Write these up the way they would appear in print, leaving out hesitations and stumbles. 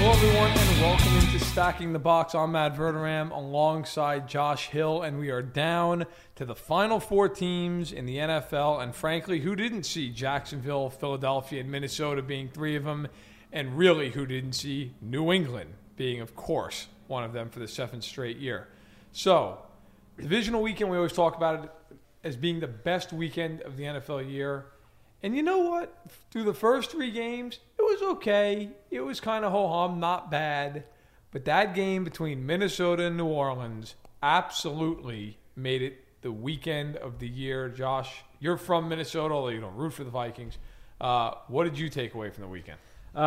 Hello, everyone, and welcome into Stacking the Box. I'm Matt Verderam alongside Josh Hill, and we are down to the final four teams in the NFL. And frankly, who didn't see Jacksonville, Philadelphia, and Minnesota being three of them? And really, who didn't see New England being, of course, one of them for the seventh straight year? So, divisional weekend, we always talk about it as being the best weekend of the NFL year. And you know what? Through the first three games, it was okay. It was kind of ho-hum, not bad. But that game between Minnesota and New Orleans absolutely made it the weekend of the year. Josh, you're from Minnesota, although you don't root for the Vikings. What did you take away from the weekend?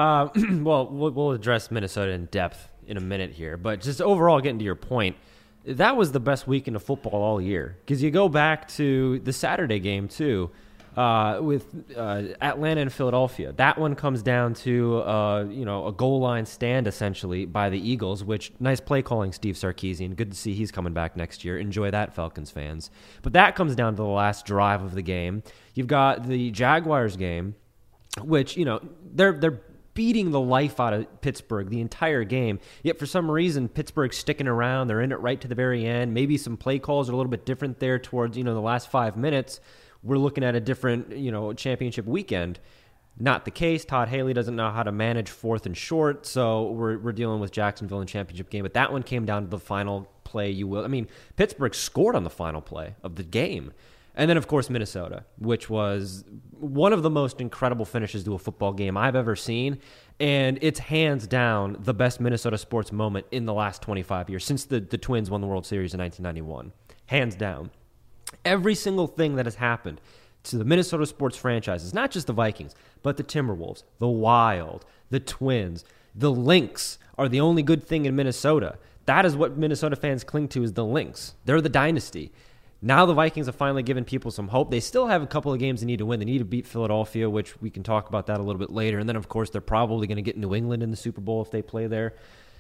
Well, we'll address Minnesota in depth in a minute here. But just overall, getting to your point, that was the best weekend of football all year. Because you go back to the Saturday game, too. With Atlanta and Philadelphia. That one comes down to a goal line stand essentially by the Eagles, which nice play calling, Steve Sarkisian. Good to see he's coming back next year. Enjoy that, Falcons fans. But that comes down to the last drive of the game. You've got the Jaguars game, which they're beating the life out of Pittsburgh the entire game. Yet for some reason, Pittsburgh's sticking around. They're in it right to the very end. Maybe some play calls are a little bit different there towards the last 5 minutes. We're looking at a different, championship weekend. Not the case. Todd Haley doesn't know how to manage fourth and short, so we're dealing with Jacksonville in championship game. But that one came down to the final play, you will. I mean, Pittsburgh scored on the final play of the game. And then, of course, Minnesota, which was one of the most incredible finishes to a football game I've ever seen. And it's hands down the best Minnesota sports moment in the last 25 years, since the Twins won the World Series in 1991. Hands down. Every single thing that has happened to the Minnesota sports franchises, not just the Vikings, but the Timberwolves, the Wild, the Twins, the Lynx are the only good thing in Minnesota. That is what Minnesota fans cling to, is the Lynx. They're the dynasty. Now the Vikings have finally given people some hope. They still have a couple of games they need to win. They need to beat Philadelphia, which we can talk about that a little bit later. And then, of course, they're probably going to get New England in the Super Bowl if they play there.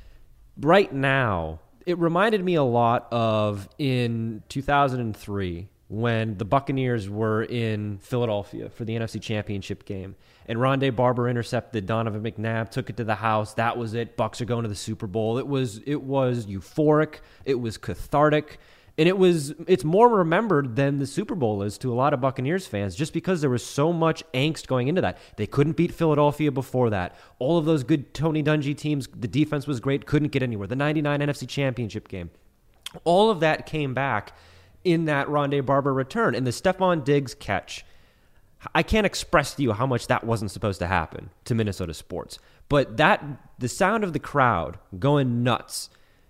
Right now, it reminded me a lot of in 2003 when the Buccaneers were in Philadelphia for the NFC Championship game. And Rondé Barber intercepted Donovan McNabb, took it to the house. That was it. Bucs are going to the Super Bowl. It was euphoric. It was cathartic. And it's more remembered than the Super Bowl is to a lot of Buccaneers fans, just because there was so much angst going into that. They couldn't beat Philadelphia before that. All of those good Tony Dungy teams, the defense was great, couldn't get anywhere. The 99 NFC Championship game. All of that came back in that Rondé Barber return. And the Stephon Diggs catch, I can't express to you how much that wasn't supposed to happen to Minnesota sports. But the sound of the crowd going nuts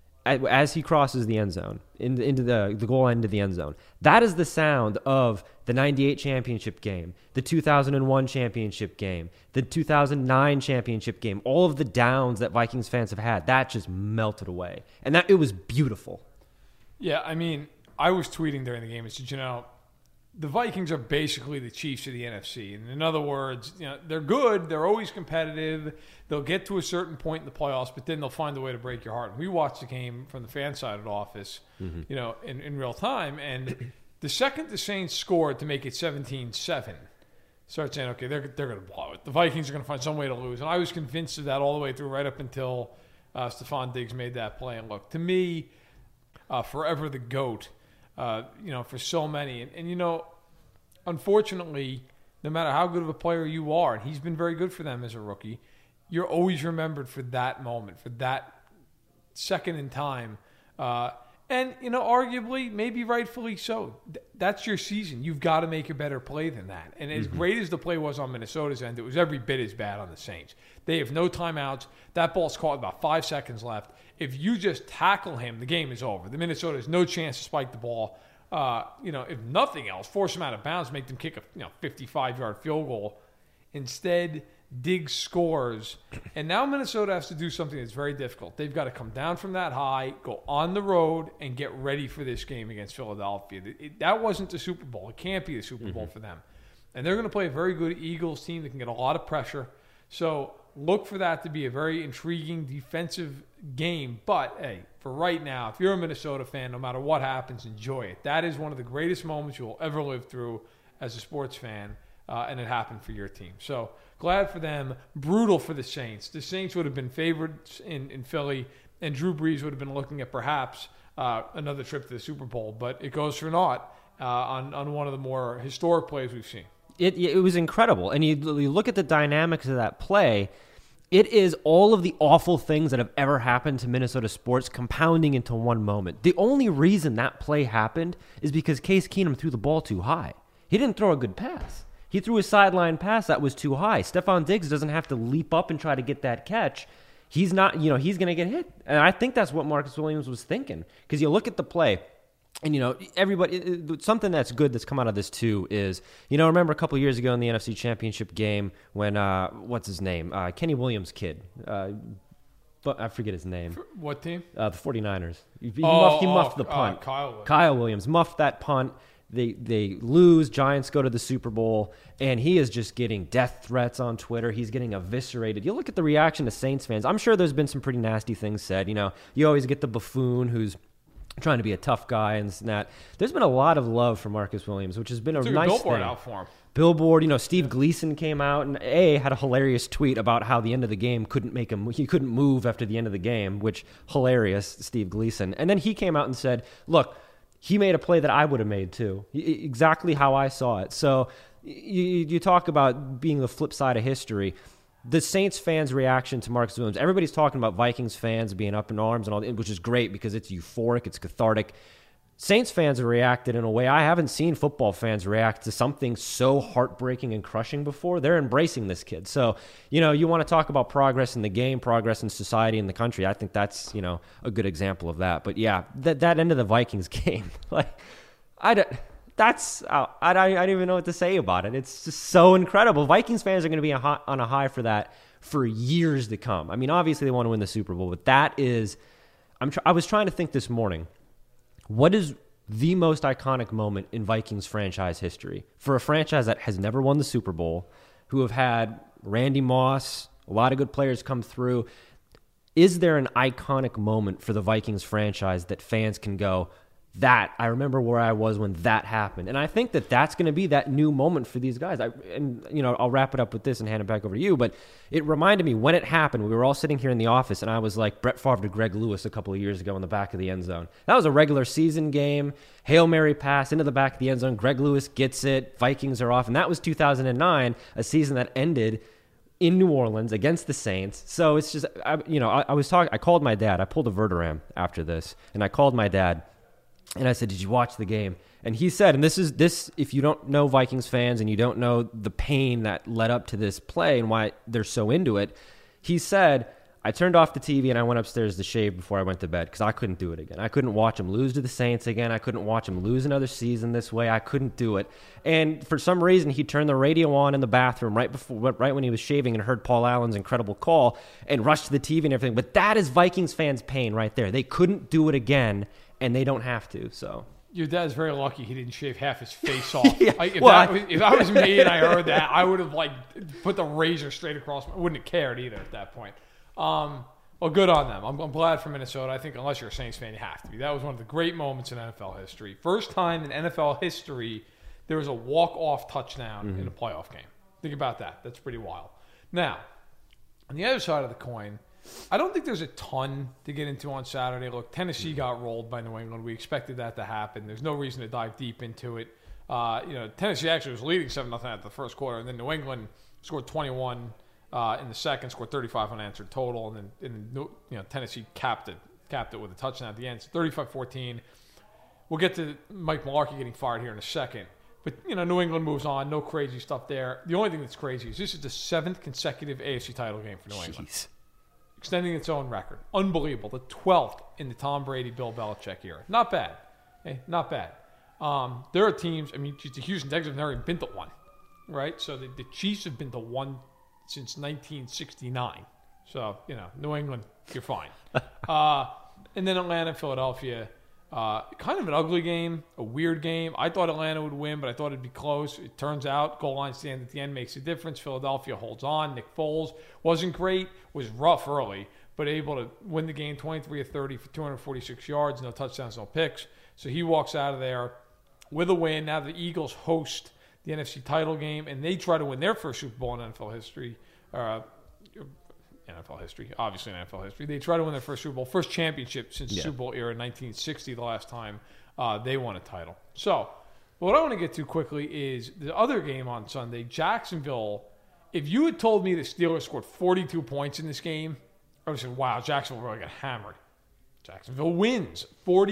as he crosses the end zone, into the goal line, into the end zone. That is the sound of the 98 championship game, the 2001 championship game, the 2009 championship game, all of the downs that Vikings fans have had. That just melted away. And it was beautiful. Yeah, I mean, I was tweeting during the game and said, the Vikings are basically the Chiefs of the NFC. And in other words, they're good. They're always competitive. They'll get to a certain point in the playoffs, but then they'll find a way to break your heart. And we watched the game from the fan side of the office, in real time. And the second the Saints scored to make it 17-7, start saying, okay, they're going to blow it. The Vikings are going to find some way to lose. And I was convinced of that all the way through, right up until Stephon Diggs made that play. And look, to me, forever the GOAT. For so many. And unfortunately, no matter how good of a player you are, and he's been very good for them as a rookie, you're always remembered for that moment, for that second in time. And arguably, maybe rightfully so. That's your season. You've got to make a better play than that. And as great as the play was on Minnesota's end, it was every bit as bad on the Saints. They have no timeouts. That ball's caught with about 5 seconds left. If you just tackle him, the game is over. The Minnesota has no chance to spike the ball. If nothing else, force him out of bounds, make them kick a 55-yard field goal. Instead, Diggs scores. And now Minnesota has to do something that's very difficult. They've got to come down from that high, go on the road, and get ready for this game against Philadelphia. That wasn't the Super Bowl. It can't be the Super Bowl for them. And they're going to play a very good Eagles team that can get a lot of pressure. So look for that to be a very intriguing defensive game. But, hey, for right now, if you're a Minnesota fan, no matter what happens, enjoy it. That is one of the greatest moments you will ever live through as a sports fan. and it happened for your team. So glad for them. Brutal for the Saints. The Saints would have been favored in Philly, and Drew Brees would have been looking at perhaps another trip to the Super Bowl, but it goes for naught on one of the more historic plays we've seen. It was incredible. And you look at the dynamics of that play, it is all of the awful things that have ever happened to Minnesota sports compounding into one moment. The only reason that play happened is because Case Keenum threw the ball too high. He didn't throw a good pass. He threw a sideline pass that was too high. Stephon Diggs doesn't have to leap up and try to get that catch. He's not, he's going to get hit. And I think that's what Marcus Williams was thinking. Because you look at the play, and, everybody, something that's good that's come out of this, too, is, remember a couple of years ago in the NFC Championship game when, what's his name? Kenny Williams' kid. But I forget his name. What team? The 49ers. He muffed the punt. Kyle Williams muffed that punt. They lose. Giants go to the Super Bowl, and he is just getting death threats on Twitter. He's getting eviscerated. You look at the reaction to Saints fans. I'm sure there's been some pretty nasty things said. You always get the buffoon who's trying to be a tough guy and that. There's been a lot of love for Marcus Williams, which has been a nice billboard thing. Out for him. Billboard, Steve Gleason came out and had a hilarious tweet about how the end of the game he couldn't move after the end of the game, which hilarious, Steve Gleason. And then he came out and said, look, he made a play that I would have made too, exactly how I saw it. So you talk about being the flip side of history. The Saints fans' reaction to Marcus Williams, everybody's talking about Vikings fans being up in arms and all, which is great because it's euphoric, it's cathartic. Saints fans have reacted in a way I haven't seen football fans react to something so heartbreaking and crushing before. They're embracing this kid. So, you want to talk about progress in the game, progress in society, in the country. I think that's, a good example of that. But yeah, that end of the Vikings game, I don't even know what to say about it. It's just so incredible. Vikings fans are going to be on a high for that for years to come. I mean, obviously they want to win the Super Bowl, but that is, I was trying to think this morning, what is the most iconic moment in Vikings franchise history? For a franchise that has never won the Super Bowl, who have had Randy Moss, a lot of good players come through, is there an iconic moment for the Vikings franchise that fans can go, that, I remember where I was when that happened? And I think that that's going to be that new moment for these guys. I'll wrap it up with this and hand it back over to you, but it reminded me when it happened, we were all sitting here in the office, and I was like Brett Favre to Greg Lewis a couple of years ago in the back of the end zone. That was a regular season game, Hail Mary pass into the back of the end zone, Greg Lewis gets it, Vikings are off, and that was 2009, a season that ended in New Orleans against the Saints. So it's just, I called my dad. I pulled a Verderam after this, and I called my dad, and I said, did you watch the game? And he said, and this, if you don't know Vikings fans and you don't know the pain that led up to this play and why they're so into it, he said, I turned off the TV and I went upstairs to shave before I went to bed because I couldn't do it again. I couldn't watch them lose to the Saints again. I couldn't watch them lose another season this way. I couldn't do it. And for some reason, he turned the radio on in the bathroom right when he was shaving and heard Paul Allen's incredible call and rushed to the TV and everything. But that is Vikings fans' pain right there. They couldn't do it again, and they don't have to. So your dad's very lucky he didn't shave half his face off. Yeah, if that was me and I heard that, I would have put the razor straight across. I wouldn't have cared either at that point. Well, good on them. I'm glad for Minnesota. I think unless you're a Saints fan, you have to be. That was one of the great moments in NFL history. First time in NFL history there was a walk-off touchdown in a playoff game. Think about that. That's pretty wild. Now, on the other side of the coin, I don't think there's a ton to get into on Saturday. Look, Tennessee got rolled by New England. We expected that to happen. There's no reason to dive deep into it. Tennessee actually was leading 7-0 at the first quarter, and then New England scored 21 in the second, scored 35 unanswered total, and then Tennessee capped it with a touchdown at the end. So 35-14. We'll get to Mike Mularkey getting fired here in a second. But, New England moves on. No crazy stuff there. The only thing that's crazy is this is the 7th consecutive AFC title game for New England. Extending its own record. Unbelievable. The 12th in the Tom Brady, Bill Belichick era. Not bad. Not bad. There are teams, the Houston Texans have never even been to one, right? So the Chiefs have been to one since 1969. So, New England, you're fine. And then Atlanta, Philadelphia. Kind of an ugly game, a weird game. I thought Atlanta would win, but I thought it'd be close. It turns out goal line stand at the end makes a difference. Philadelphia holds on. Nick Foles wasn't great, was rough early, but able to win the game 23 of 30 for 246 yards, no touchdowns, no picks. So he walks out of there with a win. Now the Eagles host the NFC title game, and they try to win their first Super Bowl in NFL history. Obviously in NFL history. They try to win their first Super Bowl, first championship since the Super Bowl era in 1960, the last time they won a title. So, what I want to get to quickly is the other game on Sunday, Jacksonville. If you had told me the Steelers scored 42 points in this game, I would have said, wow, Jacksonville really got hammered. Jacksonville wins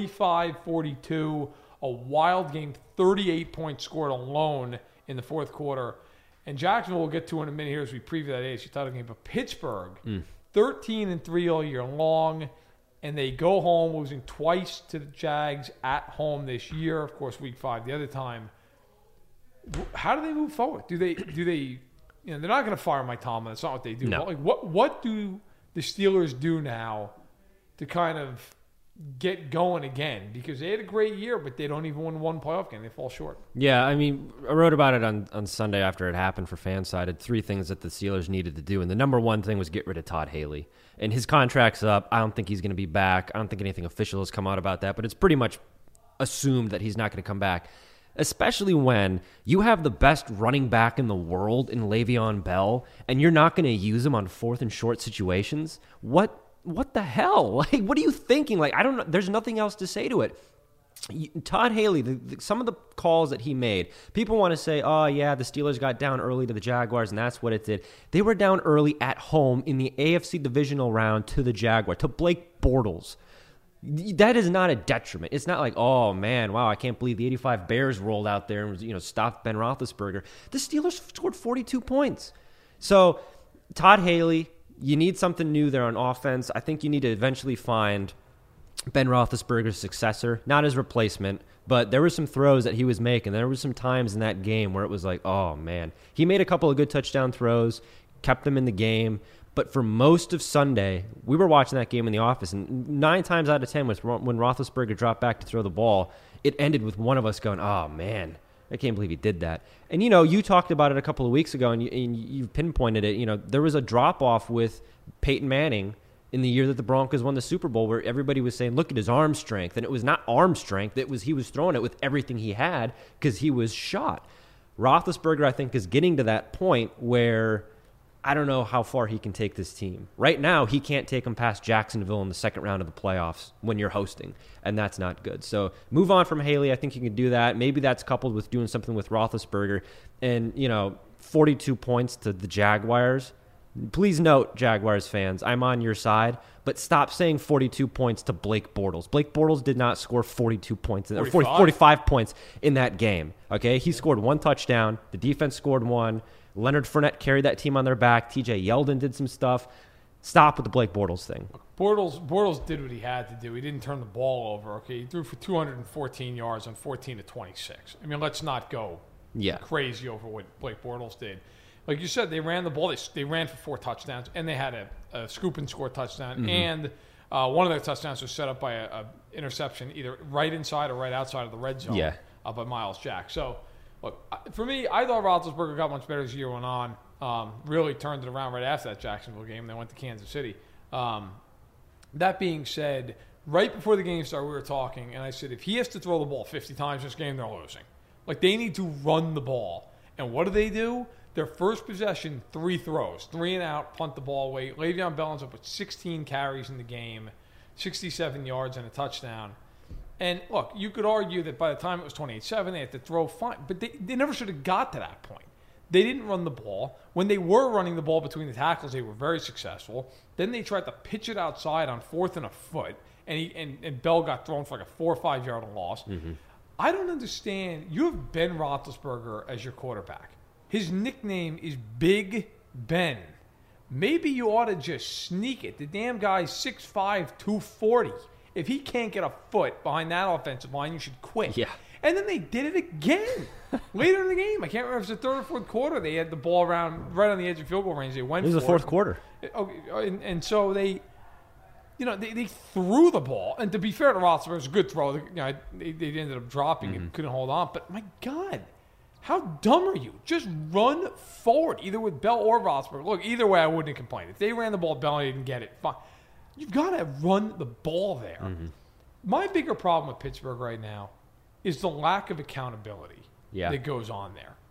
45-42, a wild game, 38 points scored alone in the fourth quarter. And Jacksonville we'll get to in a minute here as we preview that AFC title game. But Pittsburgh, 13-3 all year long, and they go home losing twice to the Jags at home this year. Of course, Week 5 the other time. How do they move forward? Do they? They're not going to fire Mike Tomlin. That's not what they do. No. But what do the Steelers do now to kind of get going again? Because they had a great year, but they don't even win one playoff game. They fall short. Yeah, I mean, I wrote about it on Sunday after it happened for Fanside. Had 3 things that the Steelers needed to do, and the number one thing was get rid of Todd Haley. And his contract's up. I don't think he's going to be back. I don't think anything official has come out about that, but it's pretty much assumed that he's not going to come back, especially when you have the best running back in the world in Le'Veon Bell, and you're not going to use him on 4th and short situations. What the hell? Like, what are you thinking? Like, I don't know. There's nothing else to say to it. Todd Haley, some of the calls that he made, people want to say, oh, yeah, the Steelers got down early to the Jaguars, and that's what it did. They were down early at home in the AFC divisional round to the Jaguar, to Blake Bortles. That is not a detriment. It's not like, oh, man, wow, I can't believe the 85 Bears rolled out there and stopped Ben Roethlisberger. The Steelers scored 42 points. So, Todd Haley, you need something new there on offense. I think you need to eventually find Ben Roethlisberger's successor, not his replacement, but there were some throws that he was making. There were some times in that game where it was like, oh, man. He made a couple of good touchdown throws, kept them in the game, but for most of Sunday, we were watching that game in the office, and 9 times out of 10 when Roethlisberger dropped back to throw the ball, it ended with one of us going, oh, man, I can't believe he did that. And, you talked about it a couple of weeks ago, and you pinpointed it. There was a drop-off with Peyton Manning in the year that the Broncos won the Super Bowl where everybody was saying, look at his arm strength. And it was not arm strength. He was throwing it with everything he had because he was shot. Roethlisberger, I think, is getting to that point where I don't know how far he can take this team. Right now, he can't take them past Jacksonville in the second round of the playoffs when you're hosting, and that's not good. So move on from Haley. I think you can do that. Maybe that's coupled with doing something with Roethlisberger. And, 42 points to the Jaguars. Please note, Jaguars fans, I'm on your side, but stop saying 42 points to Blake Bortles. Blake Bortles did not score 42 points, 45 points in that game. Okay, he scored 1 touchdown. The defense scored 1. Leonard Fournette carried that team on their back. TJ Yeldon did some stuff. Stop with the Blake Bortles thing. Bortles did what he had to do. He didn't turn the ball over. Okay, he threw for 214 yards on 14 to 26. I mean, let's not go crazy over what Blake Bortles did. Like you said, they ran the ball. They ran for 4 touchdowns, and they had a scoop and score touchdown. Mm-hmm. And one of their touchdowns was set up by a interception, either right inside or right outside of the red zone by Myles Jack. So, look, for me, I thought Roethlisberger got much better as the year went on. Really turned it around right after that Jacksonville game. They went to Kansas City. That being said, right before the game started, we were talking, and I said, if he has to throw the ball 50 times this game, they're losing. Like, they need to run the ball. And what do? Their first possession, 3 throws, 3 and out, punt the ball away. Le'Veon Bell ends up with 16 carries in the game, 67 yards and a touchdown. And look, you could argue that by the time it was 28-7, they had to throw fine, but they never should have got to that point. They didn't run the ball. When they were running the ball between the tackles, they were very successful. Then they tried to pitch it outside on 4th and a foot, and Bell got thrown for like a 4 or 5 yard loss. Mm-hmm. I don't understand. You have Ben Roethlisberger as your quarterback. His nickname is Big Ben. Maybe you ought to just sneak it. The damn guy's 6'5", 240. If he can't get a foot behind that offensive line, you should quit. Yeah. And then they did it again later in the game. I can't remember if it was the 3rd or 4th quarter. They had the ball around right on the edge of field goal range. They went. It was the 4th quarter. And so they threw the ball. And to be fair to Roethlisberger, it was a good throw. They ended up dropping it, couldn't hold on. But my God. How dumb are you? Just run forward, either with Bell or Roethlisberger. Look, either way, I wouldn't complain. If they ran the ball, Bell and didn't get it, fine. You've got to run the ball there. Mm-hmm. My bigger problem with Pittsburgh right now is the lack of accountability that goes on there.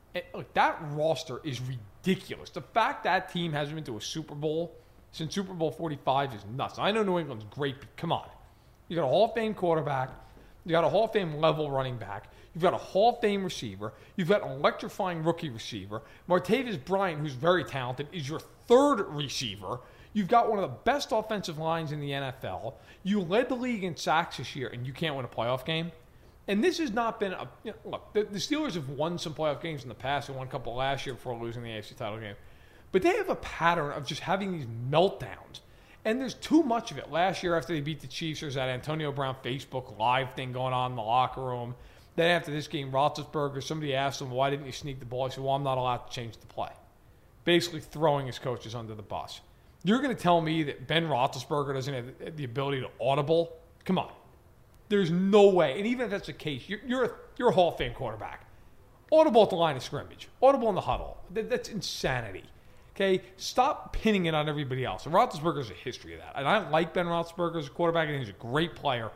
Look, that roster is ridiculous. The fact that team hasn't been to a Super Bowl since Super Bowl 45 is nuts. I know New England's great, but come on. You got a Hall of Fame quarterback. You got a Hall of Fame level running back. You've got a Hall of Fame receiver. You've got an electrifying rookie receiver. Martavis Bryant, who's very talented, is your third receiver. You've got one of the best offensive lines in the NFL. You led the league in sacks this year, and you can't win a playoff game. And this has not been a look. The Steelers have won some playoff games in the past. They won a couple last year before losing the AFC title game. But they have a pattern of just having these meltdowns. And there's too much of it. Last year after they beat the Chiefs, there's that Antonio Brown Facebook Live thing going on in the locker room. Then after this game, Roethlisberger, somebody asked him, why didn't you sneak the ball? He said, well, I'm not allowed to change the play. Basically throwing his coaches under the bus. You're going to tell me that Ben Roethlisberger doesn't have the ability to audible? Come on. There's no way. And even if that's the case, you're a Hall of Fame quarterback. Audible at the line of scrimmage. Audible in the huddle. That's insanity. Okay, stop pinning it on everybody else. And Roethlisberger's a history of that. And I like Ben Roethlisberger as a quarterback, and he's a great player.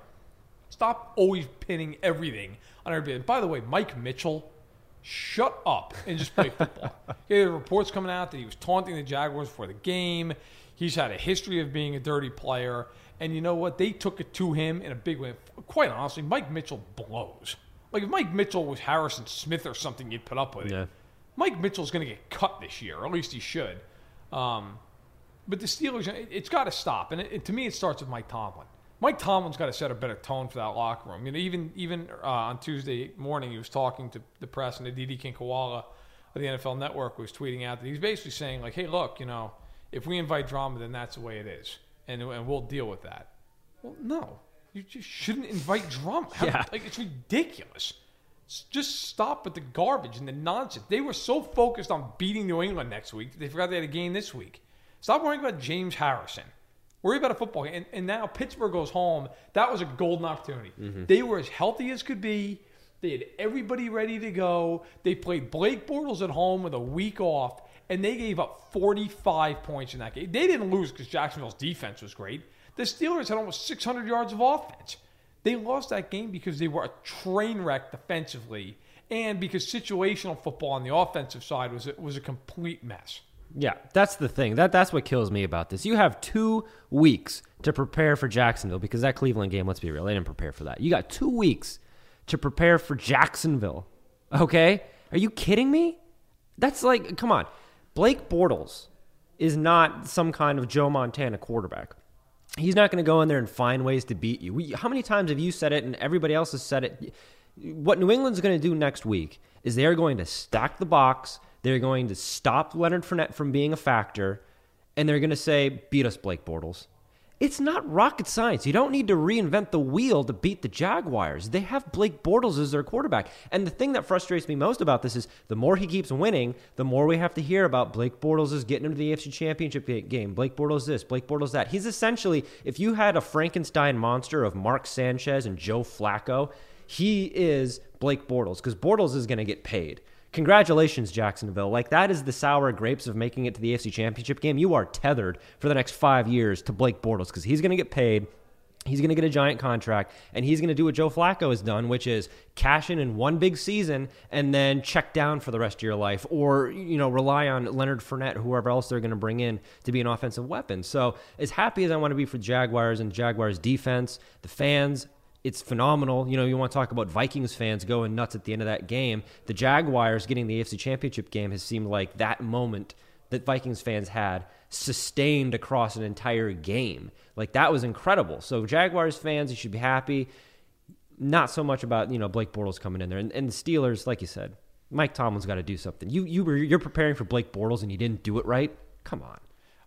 Stop always pinning everything on everybody. And by the way, Mike Mitchell, shut up and just play football. Okay, there are reports coming out that he was taunting the Jaguars before the game. He's had a history of being a dirty player. And you know what? They took it to him in a big way. Quite honestly, Mike Mitchell blows. Like if Mike Mitchell was Harrison Smith or something, you'd put up with it. Mike Mitchell's going to get cut this year, or at least he should. But the Steelers, it's got to stop. And to me, it starts with Mike Tomlin. Mike Tomlin's got to set a better tone for that locker room. You know, even on Tuesday morning, he was talking to the press, and Aditi Kinkawala of the NFL Network was tweeting out that he's basically saying, like, hey, look, you know, if we invite drama, then that's the way it is, and we'll deal with that. Well, no. You just shouldn't invite drama. Like, it's ridiculous. Just stop with the garbage and the nonsense. They were so focused on beating New England next week that they forgot they had a game this week. Stop worrying about James Harrison. Worry about a football game. And now Pittsburgh goes home. That was a golden opportunity. Mm-hmm. They were as healthy as could be. They had everybody ready to go. They played Blake Bortles at home with a week off, and they gave up 45 points in that game. They didn't lose because Jacksonville's defense was great. The Steelers had almost 600 yards of offense. They lost that game because they were a train wreck defensively, and because situational football on the offensive side was a complete mess. Yeah, that's the thing. That's what kills me about this. You have 2 weeks to prepare for Jacksonville because that Cleveland game, let's be real, they didn't prepare for that. You got 2 weeks to prepare for Jacksonville. Okay? Are you kidding me? That's like, come on. Blake Bortles is not some kind of Joe Montana quarterback. He's not going to go in there and find ways to beat you. How many times have you said it and everybody else has said it? What New England's going to do next week is they're going to stack the box. They're going to stop Leonard Fournette from being a factor, and they're going to say, beat us, Blake Bortles. It's not rocket science. You don't need to reinvent the wheel to beat the Jaguars. They have Blake Bortles as their quarterback. And the thing that frustrates me most about this is the more he keeps winning, the more we have to hear about Blake Bortles is getting into the AFC Championship game. Blake Bortles this, Blake Bortles that. He's essentially, if you had a Frankenstein monster of Mark Sanchez and Joe Flacco, he is Blake Bortles because Bortles is going to get paid. Congratulations, Jacksonville. Like, that is the sour grapes of making it to the AFC Championship game. You are tethered for the next 5 years to Blake Bortles because he's going to get paid. He's going to get a giant contract, and he's going to do what Joe Flacco has done, which is cash in one big season and then check down for the rest of your life, or, you know, rely on Leonard Fournette, whoever else they're going to bring in to be an offensive weapon. So as happy as I want to be for Jaguars and Jaguars defense, the fans, it's phenomenal. You know, you want to talk about Vikings fans going nuts at the end of that game. The Jaguars getting the AFC Championship game has seemed like that moment that Vikings fans had sustained across an entire game. Like, that was incredible. So Jaguars fans, you should be happy. Not so much about, you know, Blake Bortles coming in there. And the Steelers, like you said, Mike Tomlin's got to do something. You're preparing for Blake Bortles and you didn't do it right? Come on.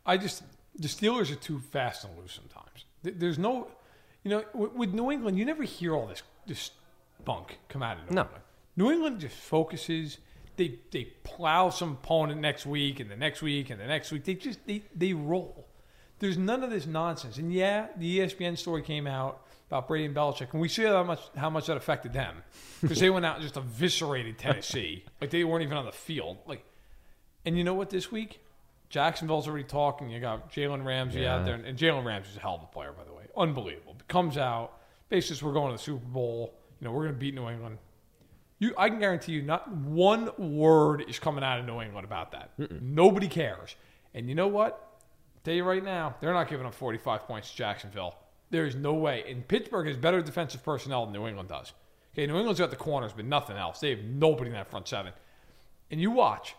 The Steelers are too fast and loose sometimes. There's no... You know, with New England, you never hear all this bunk come out of New England. New England just focuses. They plow some opponent next week and the next week and the next week. They roll. There's none of this nonsense. And yeah, the ESPN story came out about Brady and Belichick, and we see how much that affected them because they went out and just eviscerated Tennessee. Like, they weren't even on the field. Like, and you know what? This week, Jacksonville's already talking. You got Jalen Ramsey out there, and Jalen Ramsey's a hell of a player, by the way. Unbelievable. Comes out, basically, we're going to the Super Bowl. You know, we're going to beat New England. I can guarantee you not one word is coming out of New England about that. Nobody cares. And you know what? I'll tell you right now, they're not giving up 45 points to Jacksonville. There's no way. And Pittsburgh has better defensive personnel than New England does. Okay, New England's got the corners, but nothing else. They have nobody in that front seven. And you watch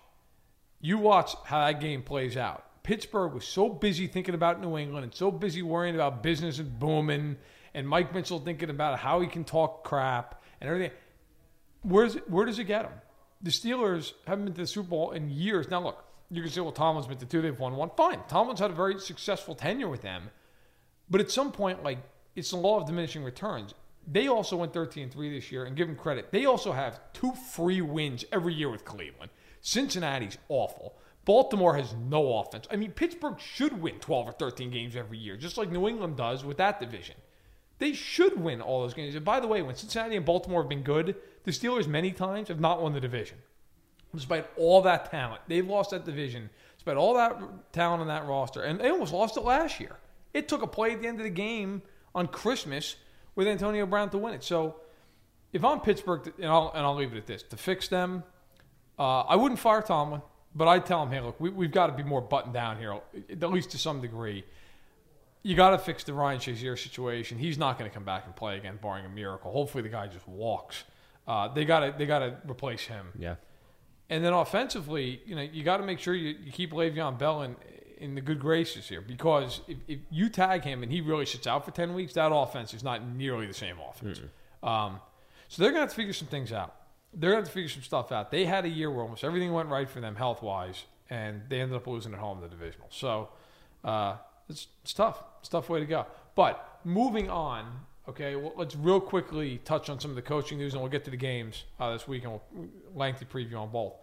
how that game plays out. Pittsburgh was so busy thinking about New England and so busy worrying about business and booming, and Mike Mitchell thinking about how he can talk crap and everything. Where does it get them? The Steelers haven't been to the Super Bowl in years. Now, look, you can say, well, Tomlin's been to two. They've won one. Fine. Tomlin's had a very successful tenure with them. But at some point, like, it's the law of diminishing returns. They also went 13-3 this year, and give them credit. They also have 2 free wins every year with Cleveland. Cincinnati's awful. Baltimore has no offense. I mean, Pittsburgh should win 12 or 13 games every year, just like New England does with that division. They should win all those games. And by the way, when Cincinnati and Baltimore have been good, the Steelers many times have not won the division. Despite all that talent, they've lost that division. Despite all that talent on that roster, and they almost lost it last year. It took a play at the end of the game on Christmas with Antonio Brown to win it. So if I'm Pittsburgh, and I'll leave it at this, to fix them, I wouldn't fire Tomlin, but I'd tell him, hey, look, we've got to be more buttoned down here, at least to some degree. You got to fix the Ryan Shazier situation. He's not going to come back and play again, barring a miracle. Hopefully the guy just walks. They got to replace him. Yeah. And then offensively, you got to make sure you keep Le'Veon Bell in the good graces here, because if you tag him and he really sits out for 10 weeks, that offense is not nearly the same offense. So they're going to have to figure some things out. They're going to have to figure some stuff out. They had a year where almost everything went right for them health-wise, and they ended up losing at home in the divisional. So it's tough. It's a tough way to go. But moving on, okay, well, let's real quickly touch on some of the coaching news, and we'll get to the games this week, and we'll lengthy preview on both.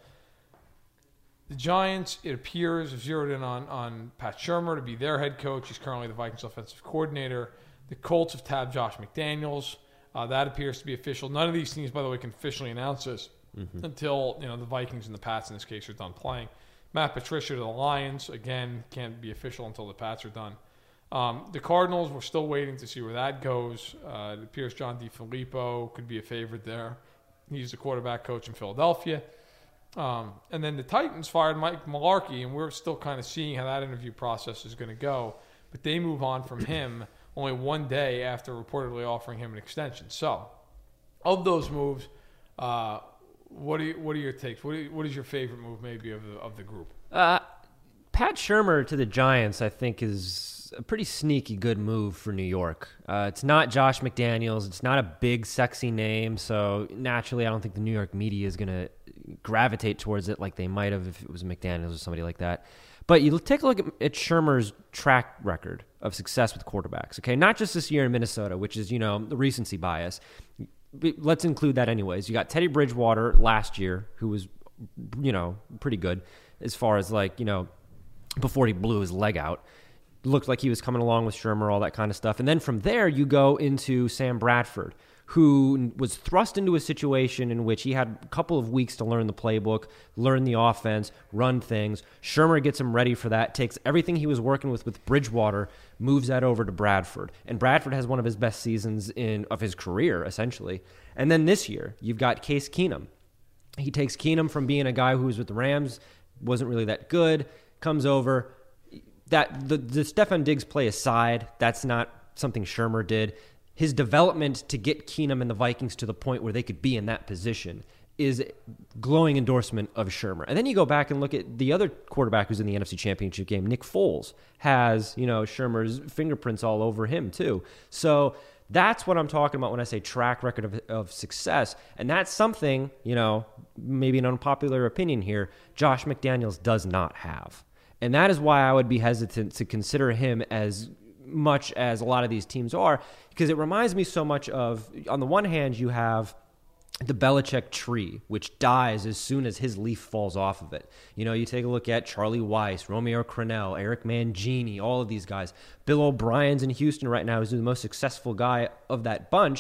The Giants, it appears, have zeroed in on Pat Shurmur to be their head coach. He's currently the Vikings offensive coordinator. The Colts have tabbed Josh McDaniels. That appears to be official. None of these teams, by the way, can officially announce this until the Vikings and the Pats, in this case, are done playing. Matt Patricia to the Lions, again, can't be official until the Pats are done. The Cardinals, we're still waiting to see where that goes. It appears John DeFilippo could be a favorite there. He's the quarterback coach in Philadelphia. And then the Titans fired Mike Mularkey, and we're still kind of seeing how that interview process is going to go. But they move on from him only one day after reportedly offering him an extension. So, of those moves, what are your takes? What is your favorite move maybe of the group? Pat Shurmur to the Giants, I think, is a pretty sneaky good move for New York. It's not Josh McDaniels. It's not a big, sexy name. So naturally, I don't think the New York media is going to gravitate towards it like they might have if it was McDaniels or somebody like that. But you take a look at Shurmur's track record of success with quarterbacks. Okay, not just this year in Minnesota, which is, the recency bias. Let's include that anyways. You got Teddy Bridgewater last year, who was, pretty good as far as before he blew his leg out. Looked like he was coming along with Shurmur, all that kind of stuff. And then from there, you go into Sam Bradford, who was thrust into a situation in which he had a couple of weeks to learn the playbook, learn the offense, run things. Shurmur gets him ready for that, takes everything he was working with Bridgewater, moves that over to Bradford. And Bradford has one of his best seasons of his career, essentially. And then this year, you've got Case Keenum. He takes Keenum from being a guy who was with the Rams, wasn't really that good, comes over. That the Stefon Diggs play aside, that's not something Shurmur did. His development to get Keenum and the Vikings to the point where they could be in that position is glowing endorsement of Shurmur. And then you go back and look at the other quarterback who's in the NFC Championship game, Nick Foles, has, Shurmur's fingerprints all over him too. So that's what I'm talking about when I say track record of success. And that's something, maybe an unpopular opinion here, Josh McDaniels does not have. And that is why I would be hesitant to consider him as much as a lot of these teams are, because it reminds me so much of, on the one hand, you have the Belichick tree, which dies as soon as his leaf falls off of it. You take a look at Charlie Weiss, Romeo Crennel, Eric Mangini, all of these guys. Bill O'Brien's in Houston right now is the most successful guy of that bunch.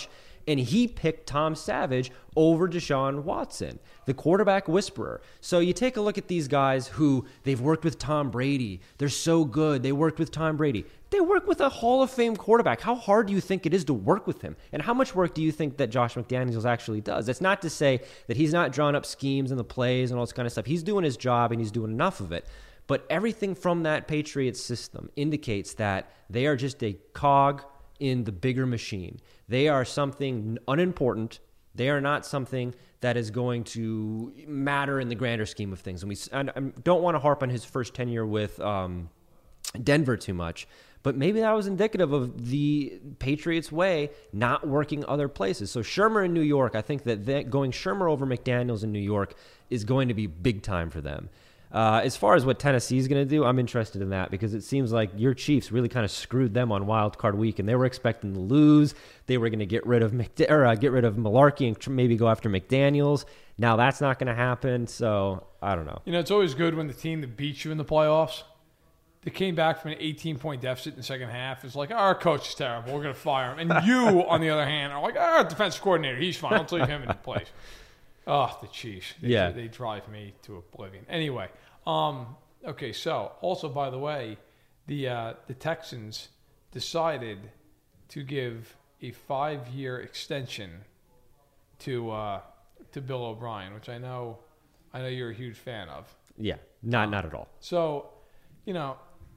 and he picked Tom Savage over Deshaun Watson, the quarterback whisperer. So you take a look at these guys who they've worked with Tom Brady. They're so good. They worked with Tom Brady. They work with a Hall of Fame quarterback. How hard do you think it is to work with him? And how much work do you think that Josh McDaniels actually does? That's not to say that he's not drawing up schemes and the plays and all this kind of stuff. He's doing his job, and he's doing enough of it. But everything from that Patriots system indicates that they are just a cog in the bigger machine. They are something unimportant. They are not something that is going to matter in the grander scheme of things. And I don't want to harp on his first tenure with Denver too much, but maybe that was indicative of the Patriots way not working other places. So Shermer in New York, I think that going Shermer over McDaniels in New York is going to be big time for them. As far as what Tennessee is going to do, I'm interested in that because it seems like your Chiefs really kind of screwed them on Wild Card Week, and they were expecting to lose. They were going to get rid of Malarkey and maybe go after McDaniels. Now that's not going to happen, so I don't know. You know, it's always good when the team that beats you in the playoffs, they came back from an 18-point deficit in the second half. It's like, our coach is terrible. We're going to fire him. And you, on the other hand, are like, our defensive coordinator, he's fine. I'll leave him in place. Oh, the Chiefs. They drive me to oblivion. Anyway, okay, so also, by the way, the Texans decided to give a 5-year extension to Bill O'Brien, which I know you're a huge fan of. Yeah, not at all. So, you know,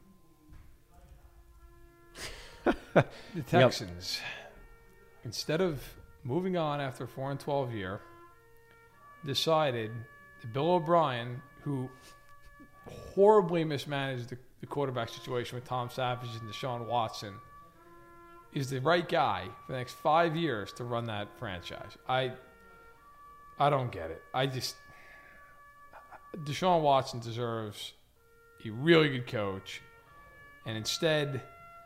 the Texans, instead of moving on after a 4-12 year, decided that Bill O'Brien, who horribly mismanaged the quarterback situation with Tom Savage and Deshaun Watson, is the right guy for the next 5 years to run that franchise. I don't get it. Deshaun Watson deserves a really good coach, and instead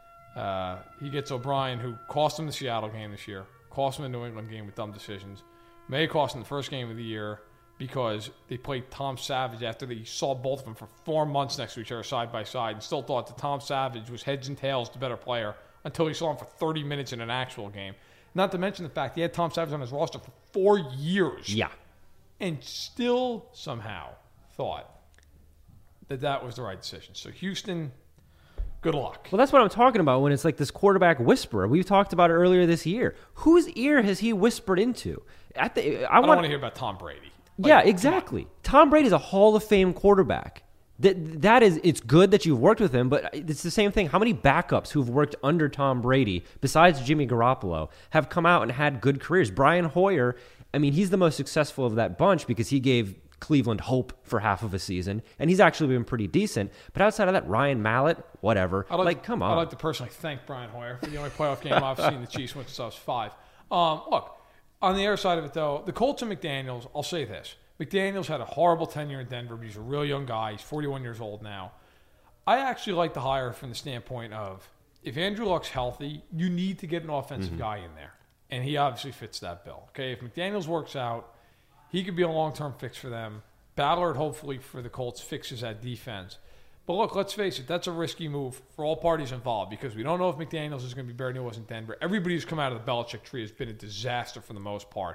he gets O'Brien, who cost him the Seattle game this year, cost him the New England game with dumb decisions, may have cost him the first game of the year because they played Tom Savage after they saw both of them for 4 months next to each other side by side and still thought that Tom Savage was heads and tails the better player until he saw him for 30 minutes in an actual game. Not to mention the fact he had Tom Savage on his roster for 4 years. Yeah. And still somehow thought that was the right decision. So Houston, good luck. Well, that's what I'm talking about when it's like this quarterback whisperer. We talked about it earlier this year. Whose ear has he whispered into? I don't want to hear about Tom Brady. Yeah, exactly. Tom Brady's a Hall of Fame quarterback. That is, it's good that you've worked with him, but it's the same thing. How many backups who've worked under Tom Brady, besides Jimmy Garoppolo, have come out and had good careers? Brian Hoyer, I mean, he's the most successful of that bunch because he gave Cleveland hope for half of a season, and he's actually been pretty decent. But outside of that, Ryan Mallett, whatever. Come on. I'd like to personally thank Brian Hoyer for the only playoff game I've seen the Chiefs win since I was 5. Look, on the other side of it, though, the Colts and McDaniels, I'll say this. McDaniels had a horrible tenure in Denver, but he's a real young guy. He's 41 years old now. I actually like the hire from the standpoint of if Andrew Luck's healthy, you need to get an offensive guy in there. And he obviously fits that bill. Okay, if McDaniels works out, he could be a long-term fix for them. Ballard, hopefully, for the Colts, fixes that defense. But look, let's face it, that's a risky move for all parties involved because we don't know if McDaniels is going to be better than he was in Denver. Everybody who's come out of the Belichick tree has been a disaster for the most part.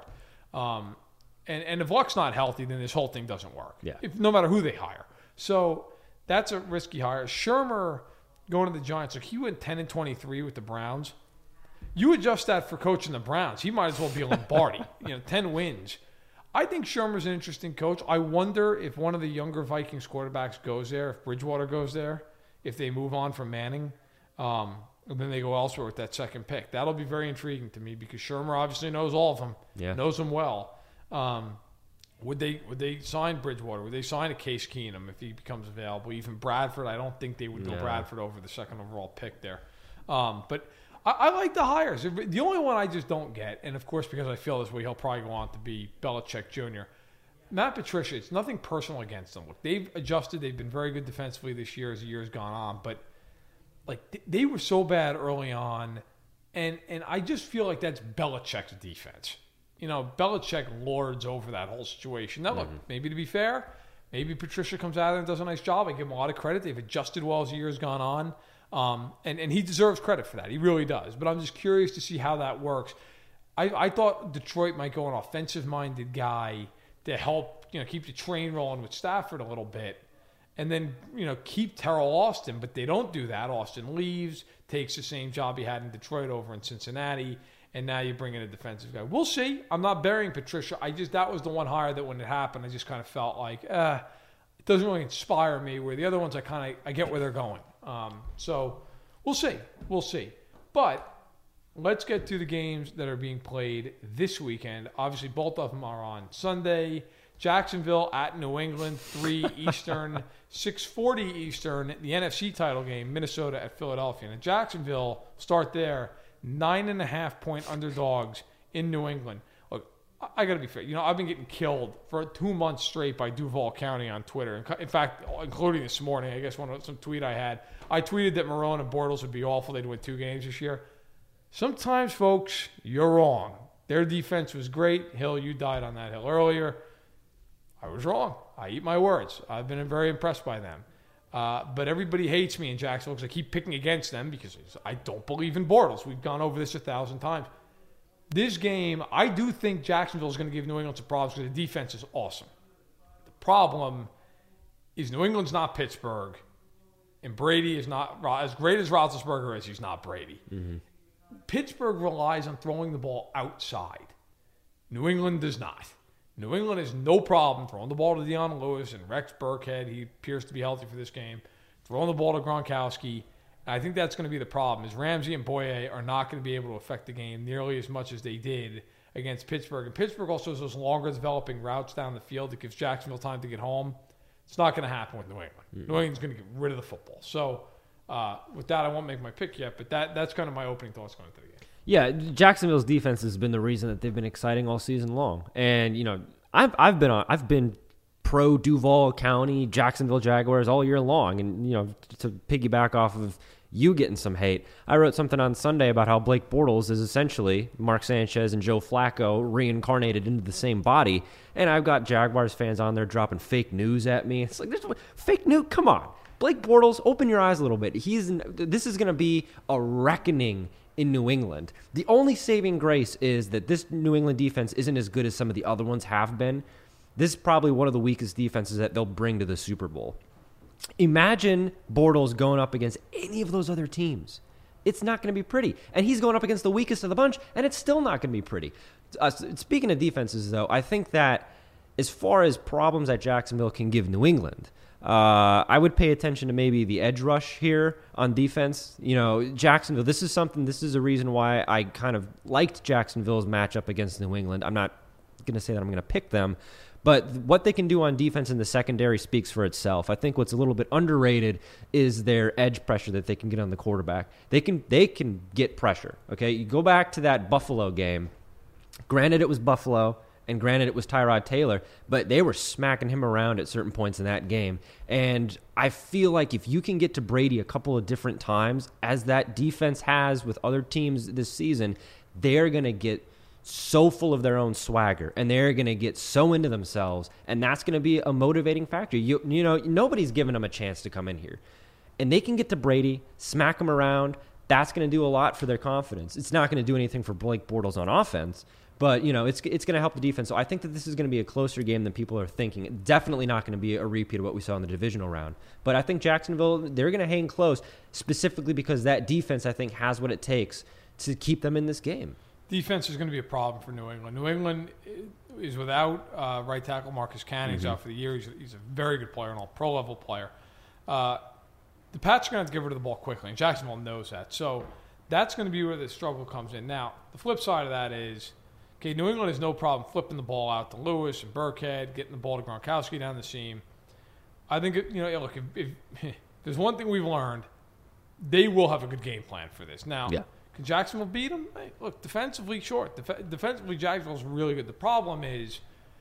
And if Luck's not healthy, then this whole thing doesn't work. Yeah. No matter who they hire. So that's a risky hire. Shermer going to the Giants, like he went 10-23 with the Browns. You adjust that for coaching the Browns. He might as well be a Lombardi. 10 wins. I think Shermer's an interesting coach. I wonder if one of the younger Vikings quarterbacks goes there, if Bridgewater goes there, if they move on from Manning, and then they go elsewhere with that second pick. That'll be very intriguing to me because Shermer obviously knows all of them, knows them well. Would they sign Bridgewater? Would they sign a Case Keenum if he becomes available? Even Bradford, I don't think they would go Bradford over the second overall pick there. But I like the hires. The only one I just don't get, and of course because I feel this way, he'll probably go on to be Belichick Jr. Matt Patricia, it's nothing personal against them. Look, they've adjusted. They've been very good defensively this year as the year's gone on. But like they were so bad early on, and I just feel like that's Belichick's defense. Belichick lords over that whole situation. Now, look, maybe to be fair, maybe Patricia comes out and does a nice job. I give him a lot of credit. They've adjusted well as the year's gone on. And he deserves credit for that. He really does. But I'm just curious to see how that works. I thought Detroit might go an offensive-minded guy to help, keep the train rolling with Stafford a little bit. And then, keep Terrell Austin. But they don't do that. Austin leaves, takes the same job he had in Detroit over in Cincinnati. And now you bring in a defensive guy. We'll see. I'm not burying Patricia. That was the one hire that when it happened, I just kind of felt like, it doesn't really inspire me. Where the other ones, I get where they're going. So we'll see. We'll see. But let's get to the games that are being played this weekend. Obviously, both of them are on Sunday. Jacksonville at New England, 3 Eastern, 6:40 Eastern. The NFC title game, Minnesota at Philadelphia. And Jacksonville, start there, 9.5-point underdogs in New England. Look, I got to be fair. I've been getting killed for 2 months straight by Duval County on Twitter. In fact, including this morning, I guess some tweet I had. I tweeted that Marone and Bortles would be awful. They'd win 2 games this year. Sometimes, folks, you're wrong. Their defense was great. Hill, you died on that hill earlier. I was wrong. I eat my words. I've been very impressed by them. But everybody hates me in Jacksonville because I keep picking against them because I don't believe in Bortles. We've gone over this 1,000 times. This game, I do think Jacksonville is going to give New England some problems because the defense is awesome. The problem is New England's not Pittsburgh, and Brady is not, as great as Roethlisberger is, he's not Brady. Mm-hmm. Pittsburgh relies on throwing the ball outside. New England does not. New England has no problem throwing the ball to Deion Lewis and Rex Burkhead. He appears to be healthy for this game. Throwing the ball to Gronkowski. And I think that's going to be the problem, is Ramsey and Boye are not going to be able to affect the game nearly as much as they did against Pittsburgh. And Pittsburgh also has those longer developing routes down the field that gives Jacksonville time to get home. It's not going to happen with New England. Mm-hmm. New England's going to get rid of the football. So with that, I won't make my pick yet, but that's kind of my opening thoughts going into the game. Yeah, Jacksonville's defense has been the reason that they've been exciting all season long. And, I've been pro Duval County, Jacksonville Jaguars all year long. And, to piggyback off of you getting some hate, I wrote something on Sunday about how Blake Bortles is essentially Mark Sanchez and Joe Flacco reincarnated into the same body. And I've got Jaguars fans on there dropping fake news at me. It's like, fake news? Come on. Blake Bortles, open your eyes a little bit. This is going to be a reckoning in New England. The only saving grace is that this New England defense isn't as good as some of the other ones have been. This is probably one of the weakest defenses that they'll bring to the Super Bowl. Imagine Bortles going up against any of those other teams. It's not going to be pretty. And he's going up against the weakest of the bunch, and it's still not going to be pretty. Speaking of defenses, though, I think that as far as problems that Jacksonville can give New England, I would pay attention to maybe the edge rush here on defense. Jacksonville, this is a reason why I kind of liked Jacksonville's matchup against New England. I'm not going to say that I'm going to pick them, but what they can do on defense in the secondary speaks for itself. I think what's a little bit underrated is their edge pressure that they can get on the quarterback. They can get pressure, okay? You go back to that Buffalo game. Granted, it was Buffalo. And granted, it was Tyrod Taylor, but they were smacking him around at certain points in that game. And I feel like if you can get to Brady a couple of different times, as that defense has with other teams this season, they're going to get so full of their own swagger, and they're going to get so into themselves, and that's going to be a motivating factor. Nobody's giving them a chance to come in here. And they can get to Brady, smack him around. That's going to do a lot for their confidence. It's not going to do anything for Blake Bortles on offense, but, it's going to help the defense. So I think that this is going to be a closer game than people are thinking. Definitely not going to be a repeat of what we saw in the divisional round. But I think Jacksonville, they're going to hang close, specifically because that defense, I think, has what it takes to keep them in this game. Defense is going to be a problem for New England. New England is without right tackle Marcus Cannon. He's out for the year. He's a very good player, an all-pro level player. The Pats are going to have to get rid of the ball quickly, and Jacksonville knows that. So that's going to be where the struggle comes in. Now, the flip side of that is, okay, New England has no problem flipping the ball out to Lewis and Burkhead, getting the ball to Gronkowski down the seam. I think, look, if there's one thing we've learned, they will have a good game plan for this. Now, can Jacksonville beat them? Hey, look, defensively, sure. Defensively, Jacksonville's really good. The problem is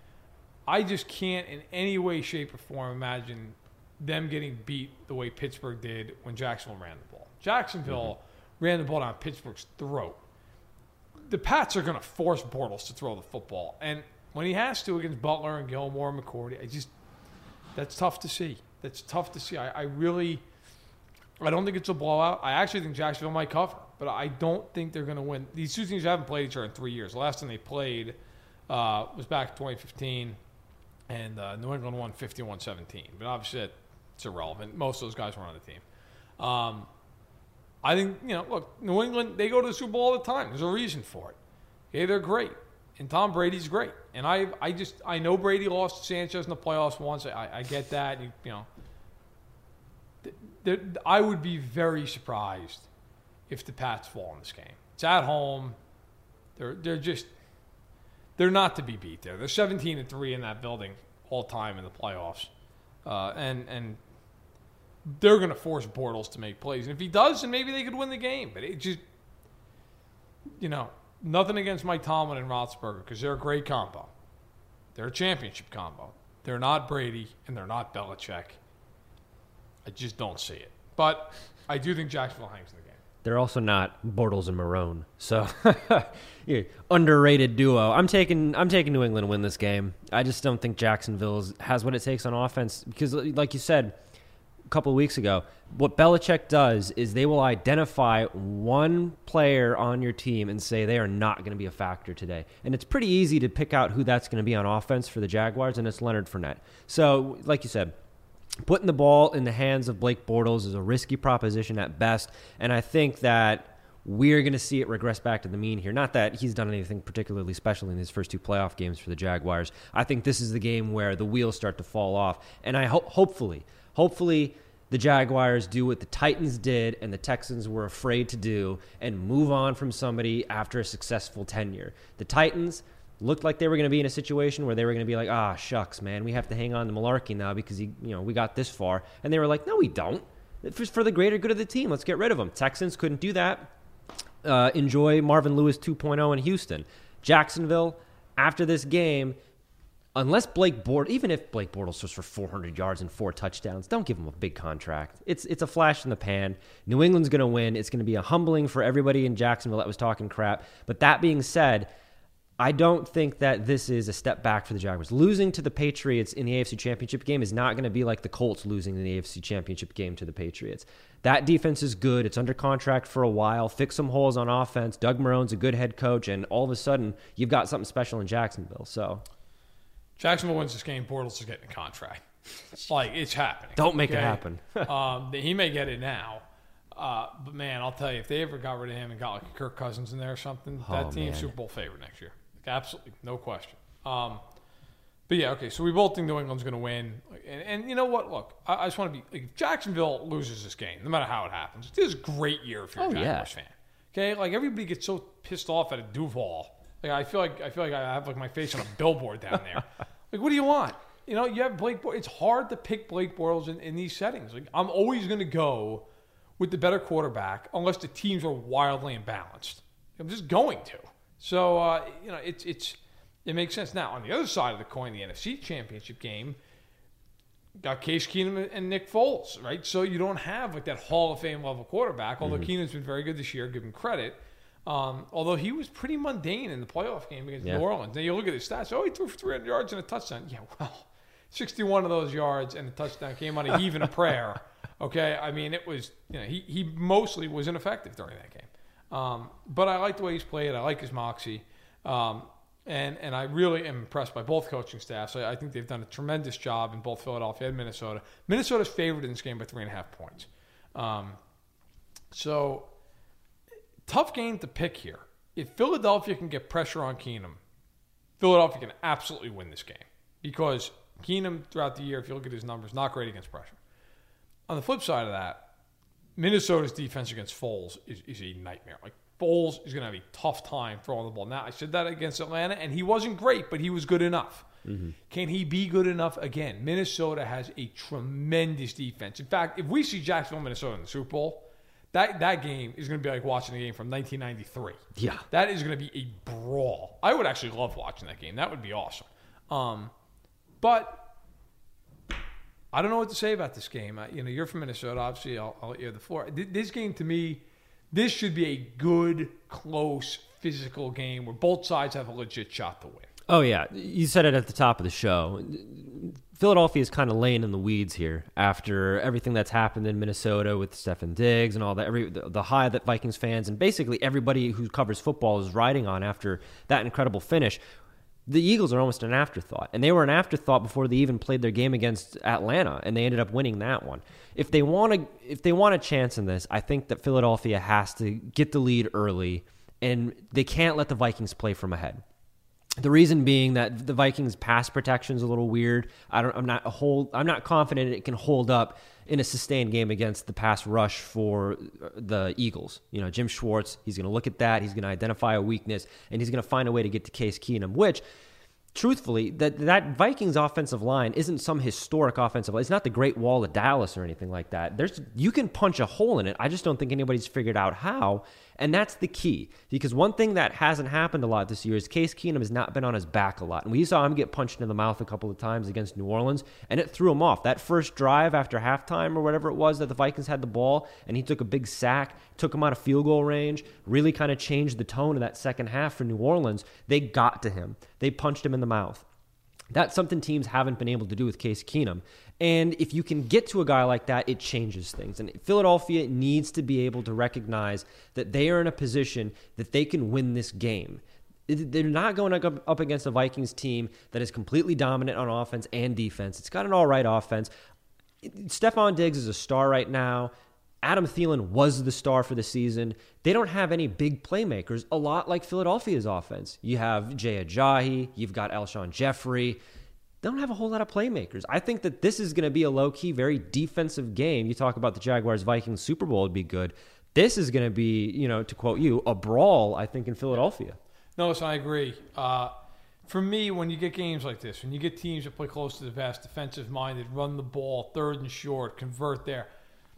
I just can't in any way, shape, or form imagine them getting beat the way Pittsburgh did when Jacksonville ran the ball. Jacksonville ran the ball down Pittsburgh's throat. The Pats are going to force Bortles to throw the football. And when he has to against Butler and Gilmore and McCourty, that's tough to see. That's tough to see. I really I don't think it's a blowout. I actually think Jacksonville might cover, but I don't think they're going to win. These two teams haven't played each other in 3 years. The last time they played was back in 2015, and New England won 51-17. But obviously, it's irrelevant. Most of those guys weren't on the team. I think, look, New England, they go to the Super Bowl all the time. There's a reason for it. Okay, they're great. And Tom Brady's great. And I know Brady lost to Sanchez in the playoffs once. I get that. I would be very surprised if the Pats fall in this game. It's at home. They're not to be beat there. They're 17-3 in that building all time in the playoffs. And they're going to force Bortles to make plays. And if he does, then maybe they could win the game. But it just, nothing against Mike Tomlin and Roethlisberger because they're a great combo. They're a championship combo. They're not Brady and they're not Belichick. I just don't see it. But I do think Jacksonville hangs in the game. They're also not Bortles and Marone. So, underrated duo. I'm taking New England to win this game. I just don't think Jacksonville has what it takes on offense because, like you said a couple of weeks ago, what Belichick does is they will identify one player on your team and say they are not going to be a factor today. And it's pretty easy to pick out who that's going to be on offense for the Jaguars, and it's Leonard Fournette. So, like you said, putting the ball in the hands of Blake Bortles is a risky proposition at best, and I think that we're going to see it regress back to the mean here. Not that he's done anything particularly special in his first two playoff games for the Jaguars. I think this is the game where the wheels start to fall off, and I hopefully the Jaguars do what the Titans did and the Texans were afraid to do and move on from somebody after a successful tenure. The Titans looked like they were going to be in a situation where they were going to be like, shucks, man, we have to hang on to Malarkey now because we got this far. And they were like, no, we don't. For the greater good of the team, let's get rid of him. Texans couldn't do that. Enjoy Marvin Lewis 2.0 in Houston. Jacksonville, after this game, unless even if Blake Bortles throws for 400 yards and 4 touchdowns, don't give him a big contract. It's a flash in the pan. New England's going to win. It's going to be a humbling for everybody in Jacksonville that was talking crap. But that being said, I don't think that this is a step back for the Jaguars. Losing to the Patriots in the AFC Championship game is not going to be like the Colts losing in the AFC Championship game to the Patriots. That defense is good. It's under contract for a while. Fix some holes on offense. Doug Marone's a good head coach, and all of a sudden, you've got something special in Jacksonville. So, Jacksonville wins this game. Bortles is getting a contract. It's happening. Don't make it happen. He may get it now. But, man, I'll tell you, if they ever got rid of him and got like Kirk Cousins in there or something, that team's Super Bowl favorite next year. Absolutely, no question. But, yeah, okay, so we both think New England's going to win. And you know what? Look, I just want to be – if Jacksonville loses this game, no matter how it happens, this is a great year if you're a Jaguars fan. Okay? Everybody gets so pissed off at a Duval. I feel like I have, my face on a billboard down there. What do you want? You have Blake Bortles. It's hard to pick Blake Bortles in these settings. I'm always going to go with the better quarterback unless the teams are wildly imbalanced. I'm just going to. So, it makes sense. Now, on the other side of the coin, the NFC Championship game, got Case Keenum and Nick Foles, right? So you don't have that Hall of Fame level quarterback, although Keenum's been very good this year, give him credit. Although he was pretty mundane in the playoff game against New Orleans. Now you look at his stats. He threw for 300 yards and a touchdown. Yeah, well, 61 of those yards and a touchdown came on a heave and a prayer. Okay, I mean, it was, he mostly was ineffective during that game. But I like the way he's played. I like his moxie. And I really am impressed by both coaching staffs. I think they've done a tremendous job in both Philadelphia and Minnesota. Minnesota's favored in this game by 3.5 points. So, tough game to pick here. If Philadelphia can get pressure on Keenum, Philadelphia can absolutely win this game. Because Keenum, throughout the year, if you look at his numbers, not great against pressure. On the flip side of that, Minnesota's defense against Foles is a nightmare. Foles is going to have a tough time throwing the ball. Now, I said that against Atlanta, and he wasn't great, but he was good enough. Mm-hmm. Can he be good enough again? Minnesota has a tremendous defense. In fact, if we see Jacksonville, Minnesota in the Super Bowl, that game is going to be like watching a game from 1993. Yeah. That is going to be a brawl. I would actually love watching that game. That would be awesome. But I don't know what to say about this game. You're from Minnesota. Obviously, I'll let you have the floor. This game, to me, this should be a good, close, physical game where both sides have a legit shot to win. Oh, yeah. You said it at the top of the show. Philadelphia is kind of laying in the weeds here after everything that's happened in Minnesota with Stefan Diggs and all that, the high that Vikings fans and basically everybody who covers football is riding on after that incredible finish. The Eagles are almost an afterthought, and they were an afterthought before they even played their game against Atlanta, and they ended up winning that one. If they want a chance in this, I think that Philadelphia has to get the lead early, and they can't let the Vikings play from ahead. The reason being that the Vikings' pass protection is a little weird. I'm not confident it can hold up in a sustained game against the pass rush for the Eagles. Jim Schwartz, he's going to look at that. He's going to identify a weakness, and he's going to find a way to get to Case Keenum, which, truthfully, that Vikings offensive line isn't some historic offensive line. It's not the Great Wall of Dallas or anything like that. You can punch a hole in it. I just don't think anybody's figured out how. And that's the key, because one thing that hasn't happened a lot this year is Case Keenum has not been on his back a lot. And we saw him get punched in the mouth a couple of times against New Orleans, and it threw him off. That first drive after halftime or whatever it was that the Vikings had the ball, and he took a big sack, took him out of field goal range, really kind of changed the tone of that second half for New Orleans. They got to him. They punched him in the mouth. That's something teams haven't been able to do with Case Keenum. And if you can get to a guy like that, it changes things. And Philadelphia needs to be able to recognize that they are in a position that they can win this game. They're not going up against a Vikings team that is completely dominant on offense and defense. It's got an all right offense. Stefan Diggs is a star right now. Adam Thielen was the star for the season. They don't have any big playmakers, a lot like Philadelphia's offense. You have Jay Ajayi. You've got Alshon Jeffrey. They don't have a whole lot of playmakers. I think that this is going to be a low-key, very defensive game. You talk about the Jaguars-Vikings Super Bowl would be good. This is going to be, to quote you, a brawl, I think, in Philadelphia. No, listen, I agree. For me, when you get games like this, when you get teams that play close to the vest, defensive-minded, run the ball, third and short, convert there,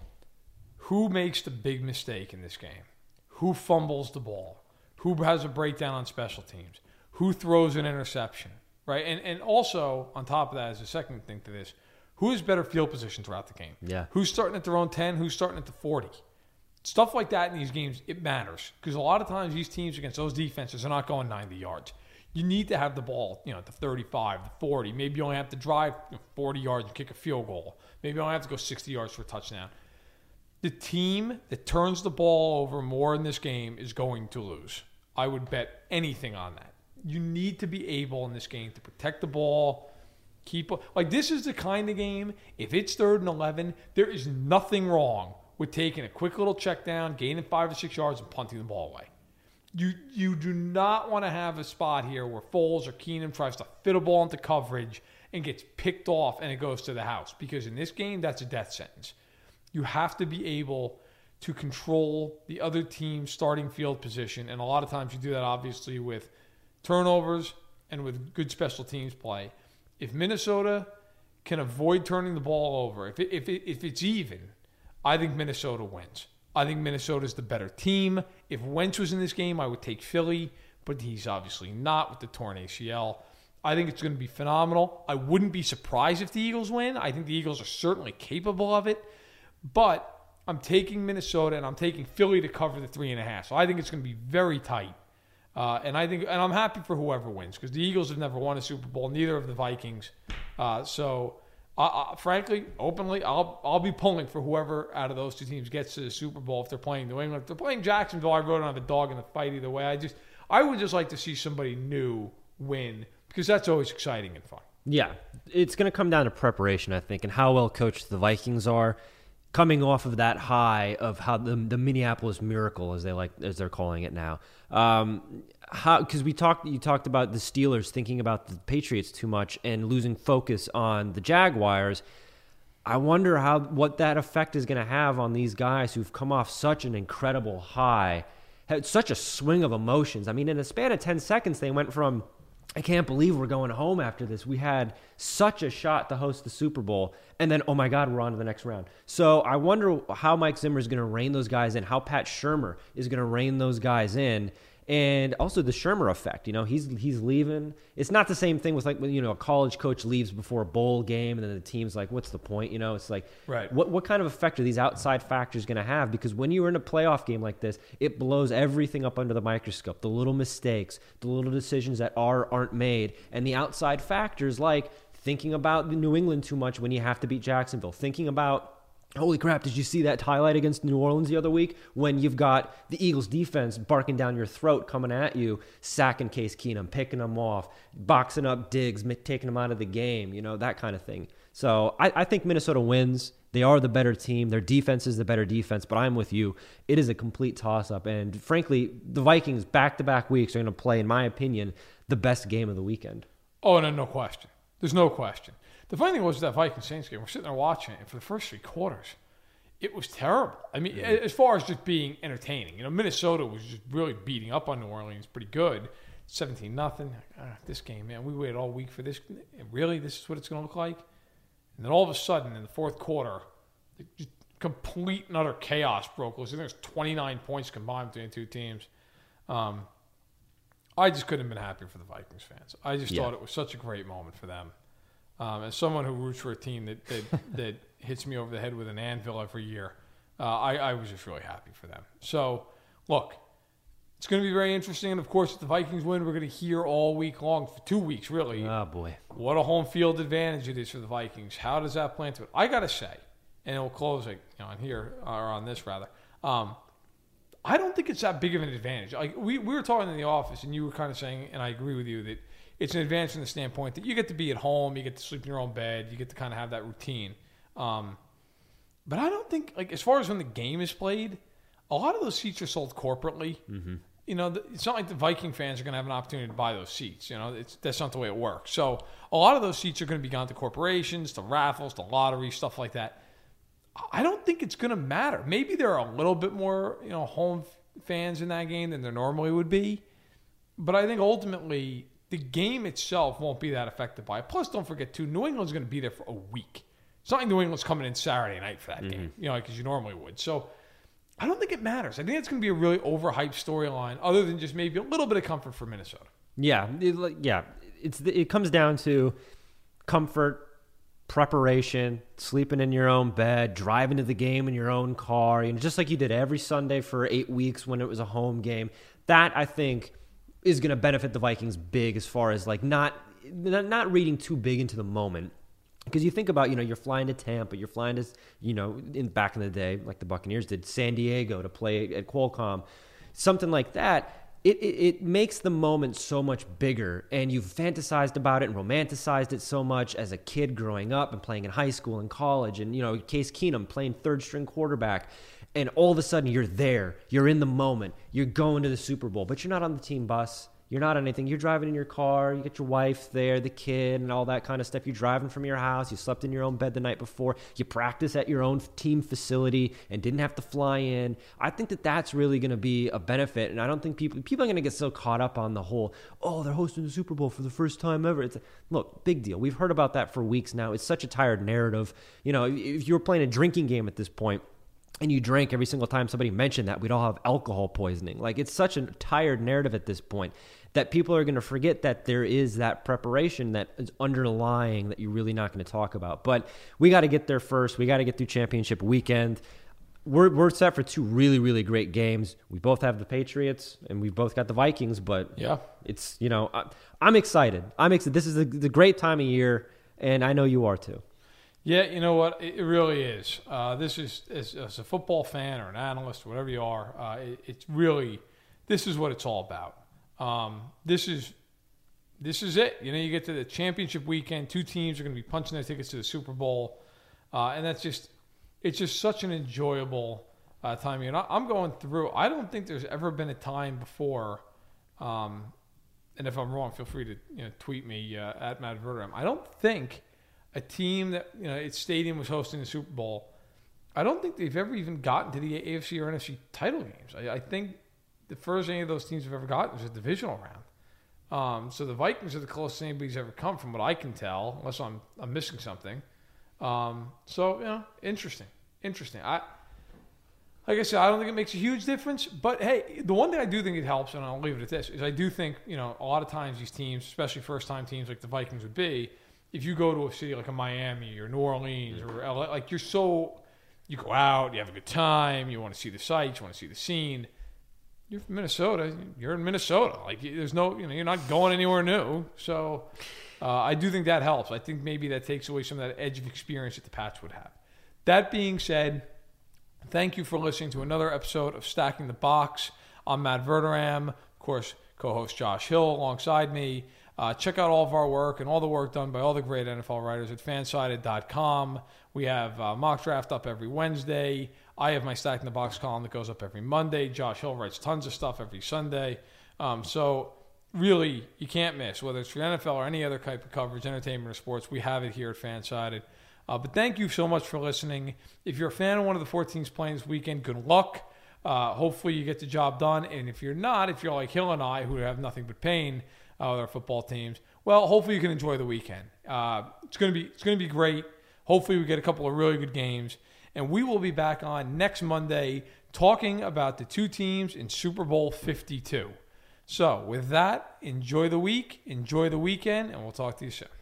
who makes the big mistake in this game? Who fumbles the ball? Who has a breakdown on special teams? Who throws an interception? Right? And also, on top of that, as a second thing to this, who has better field position throughout the game? Yeah. Who's starting at their own 10? Who's starting at the 40? Stuff like that in these games, it matters. Because a lot of times these teams against those defenses are not going 90 yards. You need to have the ball, at the 35, the 40. Maybe you only have to drive 40 yards and kick a field goal. Maybe you only have to go 60 yards for a touchdown. The team that turns the ball over more in this game is going to lose. I would bet anything on that. You need to be able in this game to protect the ball, this is the kind of game, if it's 3rd and 11, there is nothing wrong with taking a quick little check down, gaining 5 or 6 yards, and punting the ball away. You do not want to have a spot here where Foles or Keenum tries to fit a ball into coverage and gets picked off and it goes to the house. Because in this game, that's a death sentence. You have to be able to control the other team's starting field position. And a lot of times you do that, obviously, with turnovers and with good special teams play. If Minnesota can avoid turning the ball over, if it's even, I think Minnesota wins. I think Minnesota's the better team. If Wentz was in this game, I would take Philly, but he's obviously not with the torn ACL. I think it's going to be phenomenal. I wouldn't be surprised if the Eagles win. I think the Eagles are certainly capable of it. But I'm taking Minnesota and I'm taking Philly to cover the 3.5. So I think it's going to be very tight. And I'm happy for whoever wins because the Eagles have never won a Super Bowl, neither have the Vikings. Frankly, openly, I'll be pulling for whoever out of those two teams gets to the Super Bowl if they're playing New England. If they're playing Jacksonville, I really don't have a dog in the fight either way. I would just like to see somebody new win because that's always exciting and fun. Yeah, it's going to come down to preparation, I think, and how well coached the Vikings are. Coming off of that high of how the Minneapolis Miracle, as they're calling it now, because you talked about the Steelers thinking about the Patriots too much and losing focus on the Jaguars. I wonder what that effect is going to have on these guys who've come off such an incredible high, had such a swing of emotions. I mean, in a span of 10 seconds, they went from, I can't believe we're going home after this. We had such a shot to host the Super Bowl. And then, oh my God, we're on to the next round. So I wonder how Mike Zimmer is going to rein those guys in, how Pat Shurmur is going to rein those guys in. And also the Shermer effect, he's leaving. It's not the same thing with like when, a college coach leaves before a bowl game and then the team's like, what's the point? It's like, right. What kind of effect are these outside factors going to have? Because when you're in a playoff game like this, it blows everything up under the microscope. The little mistakes, the little decisions that aren't made, and the outside factors like thinking about New England too much when you have to beat Jacksonville, thinking about, holy crap, did you see that highlight against New Orleans the other week when you've got the Eagles defense barking down your throat, coming at you, sacking Case Keenum, picking him off, boxing up Diggs, taking him out of the game, that kind of thing. So I think Minnesota wins. They are the better team. Their defense is the better defense, but I'm with you. It is a complete toss-up. And frankly, the Vikings back-to-back weeks are going to play, in my opinion, the best game of the weekend. Oh, no question. There's no question. The funny thing was that Vikings-Saints game, we're sitting there watching it, and for the first 3 quarters, it was terrible. I mean, as far as just being entertaining. Minnesota was just really beating up on New Orleans pretty good. 17-0. This game, man, we waited all week for this. Really? This is what it's going to look like? And then all of a sudden, in the fourth quarter, just complete and utter chaos broke loose. I think there's 29 points combined between the two teams. I just couldn't have been happier for the Vikings fans. I just thought it was such a great moment for them. As someone who roots for a team that hits me over the head with an anvil every year, I was just really happy for them. So, look, it's going to be very interesting. And, of course, if the Vikings win, we're going to hear all week long, for 2 weeks, really. Oh, boy. What a home field advantage it is for the Vikings. How does that play into it? I got to say, and we'll close on here, or on this, rather. I don't think it's that big of an advantage. Like we were talking in the office, and you were kind of saying, and I agree with you, that it's an advantage from the standpoint that you get to be at home, you get to sleep in your own bed, you get to kind of have that routine. But I don't think, like, as far as when the game is played, a lot of those seats are sold corporately. Mm-hmm. It's not like the Viking fans are going to have an opportunity to buy those seats. That's not the way it works. So a lot of those seats are going to be gone to corporations, to raffles, to lottery, stuff like that. I don't think it's going to matter. Maybe there are a little bit more, home fans in that game than there normally would be. But I think ultimately the game itself won't be that affected by it. Plus, don't forget, too, New England's going to be there for a week. It's not like New England's coming in Saturday night for that game, because you normally would. So I don't think it matters. I think it's going to be a really overhyped storyline, other than just maybe a little bit of comfort for Minnesota. Yeah, it comes down to comfort, preparation, sleeping in your own bed, driving to the game in your own car, just like you did every Sunday for 8 weeks when it was a home game. That, I think, is going to benefit the Vikings big, as far as like not reading too big into the moment. Because you think about, you're flying to Tampa, you're flying to, back in the day, like the Buccaneers did, San Diego to play at Qualcomm, something like that. It makes the moment so much bigger, and you've fantasized about it and romanticized it so much as a kid growing up and playing in high school and college, and Case Keenum playing third-string quarterback, and all of a sudden you're there, you're in the moment, you're going to the Super Bowl, but you're not on the team bus. You're not on anything. You're driving in your car. You get your wife there, the kid, and all that kind of stuff. You're driving from your house. You slept in your own bed the night before. You practice at your own team facility and didn't have to fly in. I think that that's really going to be a benefit, and I don't think people are going to get so caught up on the whole, they're hosting the Super Bowl for the first time ever. Look, big deal. We've heard about that for weeks now. It's such a tired narrative. If you were playing a drinking game at this point, and you drank every single time somebody mentioned that, we'd all have alcohol poisoning. Like, it's such a tired narrative at this point that people are going to forget that there is that preparation that is underlying that you're really not going to talk about. But we got to get there first. We got to get through championship weekend. We're set for 2 really, really great games. We both have the Patriots, and we both got the Vikings. But yeah, it's, I'm excited. This is the great time of year, and I know you are too. Yeah, you know what? It really is. This is, as a football fan or an analyst, or whatever you are, it's really, this is what it's all about. This is it. You get to the championship weekend. 2 teams are going to be punching their tickets to the Super Bowl, and it's just such an enjoyable time. I'm going through. I don't think there's ever been a time before. And if I'm wrong, feel free to tweet me at Matt Verderame. I don't think a team that its stadium was hosting the Super Bowl, I don't think they've ever even gotten to the AFC or NFC title games. I think the first any of those teams have ever gotten was a divisional round. So the Vikings are the closest anybody's ever come, from what I can tell, unless I'm missing something. So interesting. like I said, I don't think it makes a huge difference. But hey, the one thing I do think it helps, and I'll leave it at this, is I do think, a lot of times these teams, especially first-time teams like the Vikings would be, if you go to a city like a Miami or New Orleans or LA, like you go out, you have a good time, you want to see the sights, you want to see the scene. You're from Minnesota. You're in Minnesota. Like there's no, you're not going anywhere new. So I do think that helps. I think maybe that takes away some of that edge of experience that the Pats would have. That being said, thank you for listening to another episode of Stacking the Box. I'm Matt Verderam, of course, co-host Josh Hill alongside me. Check out all of our work and all the work done by all the great NFL writers at fansided.com. We have mock draft up every Wednesday. I have my Stacking the Box column that goes up every Monday. Josh Hill writes tons of stuff every Sunday. So really, you can't miss, whether it's for NFL or any other type of coverage, entertainment or sports, we have it here at Fansided. But thank you so much for listening. If you're a fan of one of the 14 teams playing this weekend, good luck. Hopefully you get the job done. And if you're not, if you're like Hill and I, who have nothing but pain with our football teams, well, hopefully you can enjoy the weekend. It's going to be great. Hopefully we get a couple of really good games. And we will be back on next Monday talking about the two teams in Super Bowl 52. So with that, enjoy the week, enjoy the weekend, and we'll talk to you soon.